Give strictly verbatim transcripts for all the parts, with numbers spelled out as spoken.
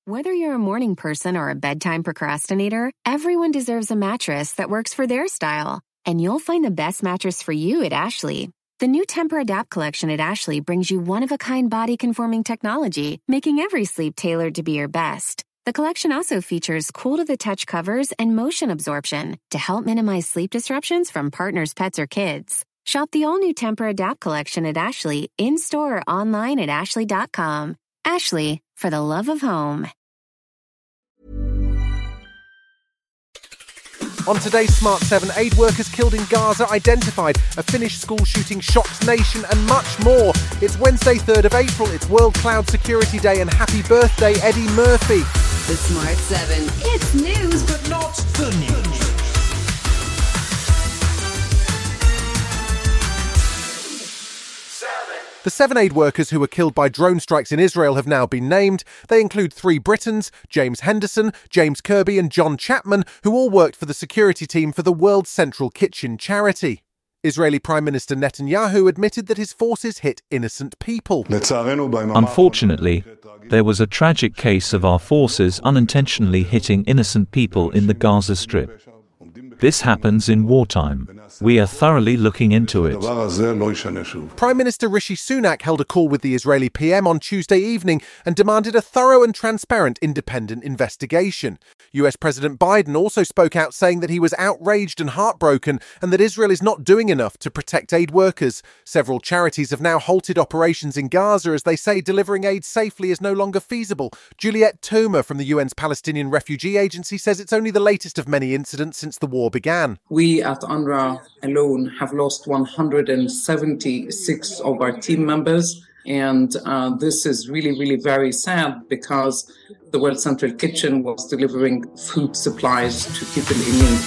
Whether you're a morning person or a bedtime procrastinator, everyone deserves a mattress that works for their style. And you'll find the best mattress for you at Ashley. The new Temper-Adapt collection at Ashley brings you one-of-a-kind body-conforming technology, making every sleep tailored to be your best. The collection also features cool-to-the-touch covers and motion absorption to help minimize sleep disruptions from partners, pets, or kids. Shop the all-new Temper-Adapt collection at Ashley, in-store or online at ashley dot com. Ashley, for the love of home. On today's Smart seven, aid workers killed in Gaza identified, a Finnish school shooting shocks nation, and much more. It's Wednesday, third of April, it's World Cloud Security Day, and happy birthday, Eddie Murphy. The Smart seven. It's news, but not the news. The seven aid workers who were killed by drone strikes in Israel have now been named. They include three Britons, James Henderson, James Kirby and John Chapman, who all worked for the security team for the World Central Kitchen charity. Israeli Prime Minister Netanyahu admitted that his forces hit innocent people. Unfortunately, there was a tragic case of our forces unintentionally hitting innocent people in the Gaza Strip. This happens in wartime. We are thoroughly looking into it. Prime Minister Rishi Sunak held a call with the Israeli P M on Tuesday evening and demanded a thorough and transparent independent investigation. U S President Biden also spoke out saying that he was outraged and heartbroken and that Israel is not doing enough to protect aid workers. Several charities have now halted operations in Gaza as they say delivering aid safely is no longer feasible. Juliette Toomer from the U N's Palestinian Refugee Agency says it's only the latest of many incidents since the war began. We at UNRWA alone have lost one hundred seventy-six of our team members. And uh, this is really, really very sad because the World Central Kitchen was delivering food supplies to people in need.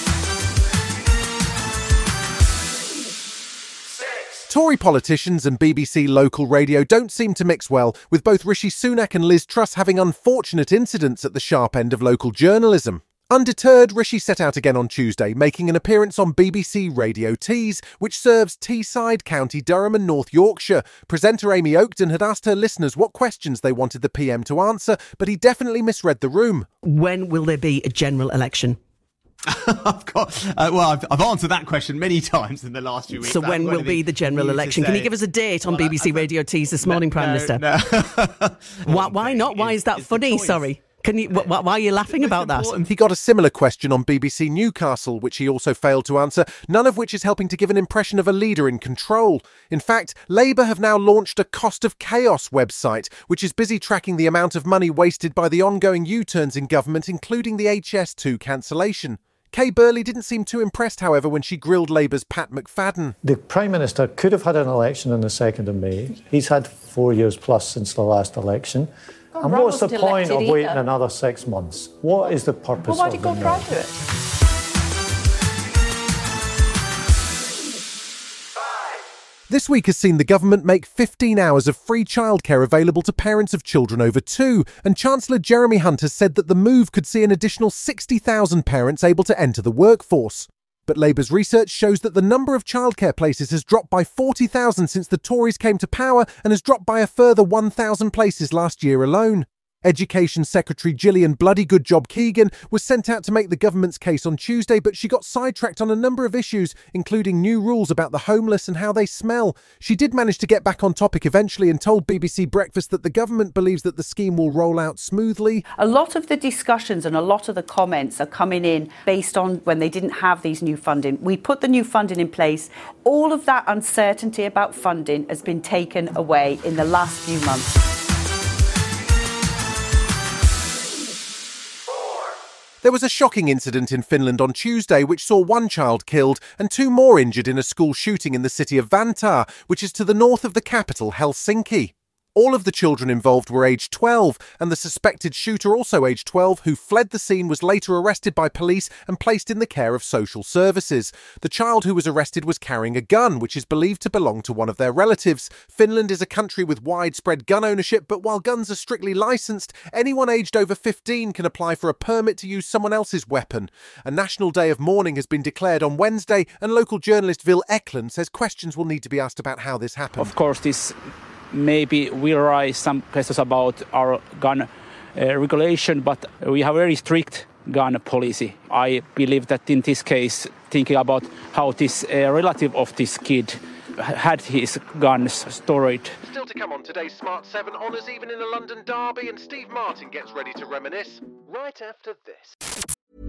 Tory politicians and B B C local radio don't seem to mix well, with both Rishi Sunak and Liz Truss having unfortunate incidents at the sharp end of local journalism. Undeterred, Rishi set out again on Tuesday, making an appearance on B B C Radio Tees, which serves Teesside, County Durham and North Yorkshire. Presenter Amy Oakden had asked her listeners what questions they wanted the P M to answer, but he definitely misread the room. When will there be a general election? I've got, uh, well, I've, I've answered that question many times in the last few weeks. So when will be the general election? Can you give us a date on well, B B C I, I, Radio Tees this morning, no, Prime Minister? No. why, why not? Why is, is that funny? Sorry. Can you? Wh- why are you laughing about that? He got a similar question on B B C Newcastle, which he also failed to answer, none of which is helping to give an impression of a leader in control. In fact, Labour have now launched a Cost of Chaos website, which is busy tracking the amount of money wasted by the ongoing U-turns in government, including the H S two cancellation. Kay Burley didn't seem too impressed, however, when she grilled Labour's Pat McFadden. The Prime Minister could have had an election on the second of May. He's had four years plus since the last election. God, and what's the point of waiting either. another six months? What is the purpose well, why of did God try to it? This week has seen the government make fifteen hours of free childcare available to parents of children over two, and Chancellor Jeremy Hunt has said that the move could see an additional sixty thousand parents able to enter the workforce. But Labour's research shows that the number of childcare places has dropped by forty thousand since the Tories came to power and has dropped by a further one thousand places last year alone. Education Secretary Gillian Bloody Good Job Keegan was sent out to make the government's case on Tuesday, but she got sidetracked on a number of issues, including new rules about the homeless and how they smell. She did manage to get back on topic eventually and told B B C Breakfast that the government believes that the scheme will roll out smoothly. A lot of the discussions and a lot of the comments are coming in based on when they didn't have these new funding. We put the new funding in place. All of that uncertainty about funding has been taken away in the last few months. There was a shocking incident in Finland on Tuesday which saw one child killed and two more injured in a school shooting in the city of Vantaa, which is to the north of the capital, Helsinki. All of the children involved were aged twelve, and the suspected shooter, also aged twelve, who fled the scene, was later arrested by police and placed in the care of social services. The child who was arrested was carrying a gun, which is believed to belong to one of their relatives. Finland is a country with widespread gun ownership, but while guns are strictly licensed, anyone aged over fifteen can apply for a permit to use someone else's weapon. A national day of mourning has been declared on Wednesday, and local journalist Vil Eklund says questions will need to be asked about how this happened. Of course, this maybe will raise some questions about our gun uh, regulation, but we have a very strict gun policy. I believe that in this case, thinking about how this uh, relative of this kid had his guns stored. Still to come on today's Smart seven, honours even in a London derby, and Steve Martin gets ready to reminisce right after this.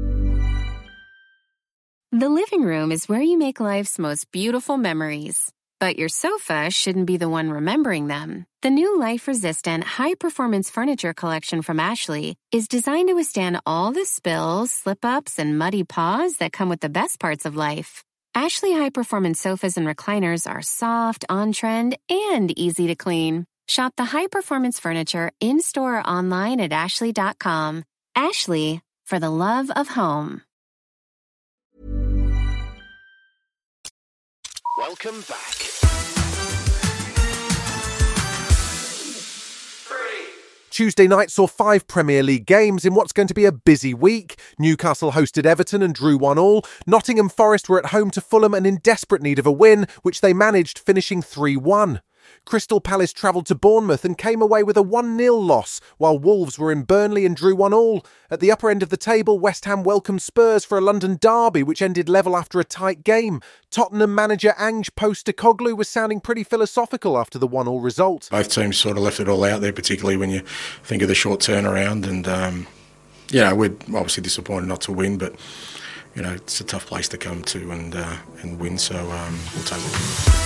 The living room is where you make life's most beautiful memories. But your sofa shouldn't be the one remembering them. The new life-resistant, high-performance furniture collection from Ashley is designed to withstand all the spills, slip-ups, and muddy paws that come with the best parts of life. Ashley high-performance sofas and recliners are soft, on-trend, and easy to clean. Shop the high-performance furniture in-store or online at ashley dot com. Ashley, for the love of home. Welcome back. Tuesday night saw five Premier League games in what's going to be a busy week. Newcastle hosted Everton and drew one all. Nottingham Forest were at home to Fulham and in desperate need of a win, which they managed, finishing three one. Crystal Palace travelled to Bournemouth and came away with a one nil loss, while Wolves were in Burnley and drew one all. At the upper end of the table, West Ham welcomed Spurs for a London derby, which ended level after a tight game. Tottenham manager Ange Postecoglou was sounding pretty philosophical after the one all result. Both teams sort of left it all out there, particularly when you think of the short turnaround. And, um, yeah, we're obviously disappointed not to win, but, you know, it's a tough place to come to and, uh, and win, so um, we'll take it.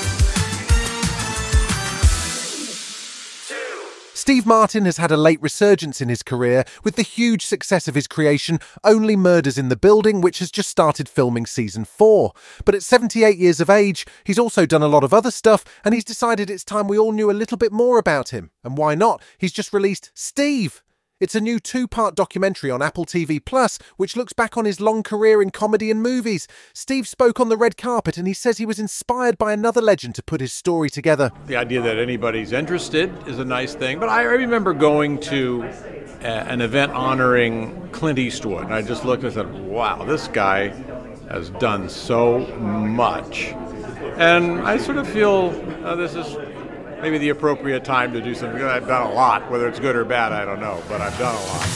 Steve Martin has had a late resurgence in his career with the huge success of his creation Only Murders in the Building, which has just started filming season four. But at seventy-eight years of age, he's also done a lot of other stuff, and he's decided it's time we all knew a little bit more about him. And why not? He's just released Steve. It's a new two-part documentary on Apple T V Plus, which looks back on his long career in comedy and movies. Steve spoke on the red carpet and he says he was inspired by another legend to put his story together. The idea that anybody's interested is a nice thing, but I remember going to a, an event honoring Clint Eastwood, and I just looked and said, wow, this guy has done so much. And I sort of feel uh, this is maybe the appropriate time to do something. I've done a lot. Whether it's good or bad, I don't know, but I've done a lot.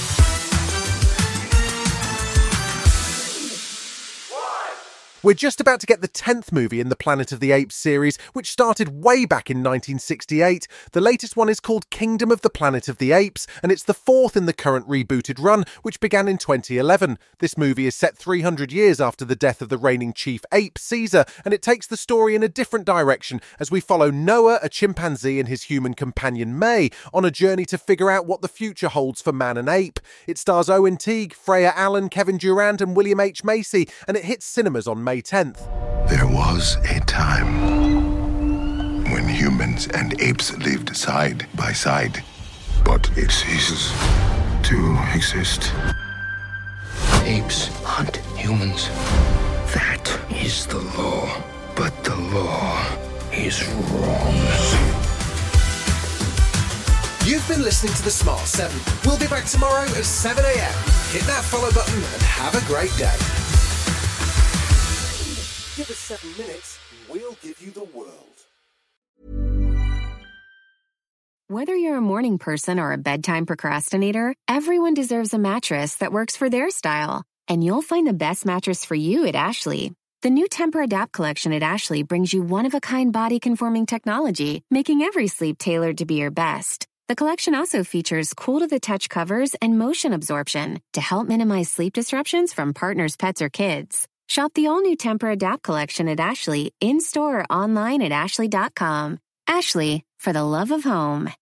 We're just about to get the tenth movie in the Planet of the Apes series, which started way back in nineteen sixty-eight. The latest one is called Kingdom of the Planet of the Apes, and it's the fourth in the current rebooted run, which began in twenty eleven. This movie is set three hundred years after the death of the reigning chief ape, Caesar, and it takes the story in a different direction as we follow Noah, a chimpanzee, and his human companion May on a journey to figure out what the future holds for man and ape. It stars Owen Teague, Freya Allen, Kevin Durant, and William H. Macy, and it hits cinemas on May tenth. There was a time when humans and apes lived side by side, but it ceases to exist. Apes hunt humans. That is the law, but the law is wrong. You've been listening to The Smart seven. We'll be back tomorrow at seven a.m. Hit that follow button and have a great day. Give us seven minutes, we'll give you the world. Whether you're a morning person or a bedtime procrastinator, everyone deserves a mattress that works for their style. And you'll find the best mattress for you at Ashley. The new Tempur-Adapt collection at Ashley brings you one-of-a-kind body-conforming technology, making every sleep tailored to be your best. The collection also features cool-to-the-touch covers and motion absorption to help minimize sleep disruptions from partners, pets, or kids. Shop the all-new Tempur-Adapt collection at Ashley, in-store or online at ashley dot com. Ashley, for the love of home.